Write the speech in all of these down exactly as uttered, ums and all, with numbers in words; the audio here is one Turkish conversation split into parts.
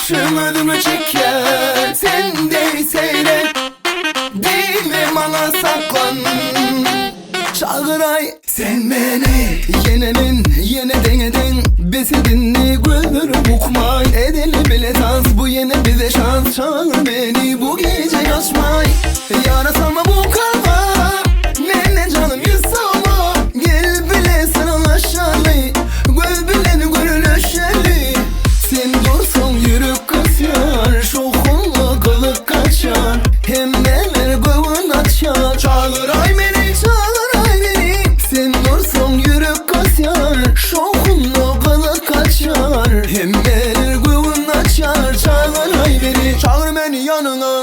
başım ödümü çeker. Sen de seyret, dilime bana saklan. Çağıray sen beni, yenenin yene denedin. Besedinli gözleri bukmay, edeli bile dans, bu yine bize şans. Çağır beni bu gece yaşmay, yarasama bu kalma. Mene canım yüzsama, gel bile sarılaşalı. Göz bileni görüleşeli. Sen dursun yürüp kasyar, şokunla kılık kaçar. Hem neler gövün açar. Çağıray beni, çağıray beni. Sen dursun yürüp kasyar, şokunla kılık kaçar. Hem neler gövün açar. Çağıray beni, çağır beni yanına.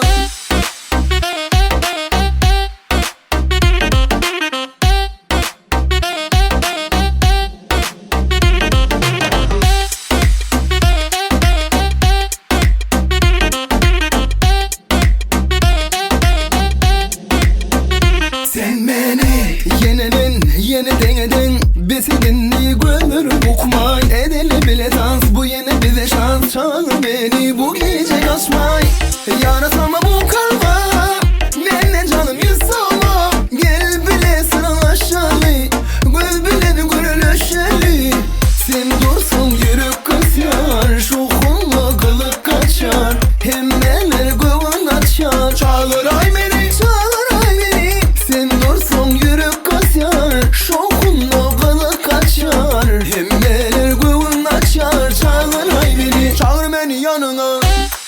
Sen beni, yenenin yeni denedin. Besedinli gözleri bukmay, edeli bile dans, bu yine bize şans. Çağır beni bu gece yaşmay, yarasama bu kalma. Mene canım yüzsama, gel bile sıralaşalı. Göz bileni görüleşeli. Sen dursun yürüp kasyar, şokunla kılık kaçar. Hem neler gövün açar. Çağıray beni, çağıray beni. Sen dursun yürüp kasyar, şokunla kılık kaçar. Hem neler gövün açar. Çağıray beni, çağır beni yanına.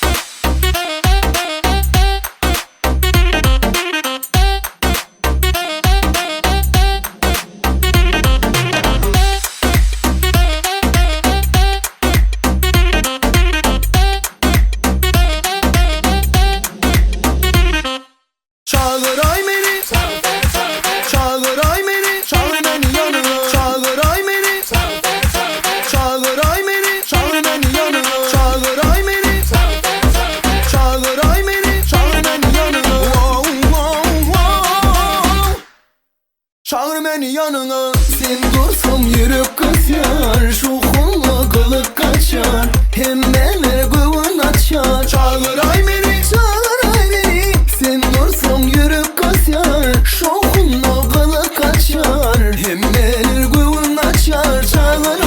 Çağıray beni, çağıray beni, çağır beni yanına. Çağıray beni, çağıray beni, çağır beni yanına. Çağıray beni, çağıray beni, çağır beni yanına. Wow, wow, wow. Çağır beni yanına. Sen dursun yürüp kasyar, şokunla kılık kaçar. Hem neler gövün açar. Çağıray beni, çağıray beni. Sen dursun yürüp kasyar, şokunla kılık kaçar. Hem neler gövün açar. Çağıray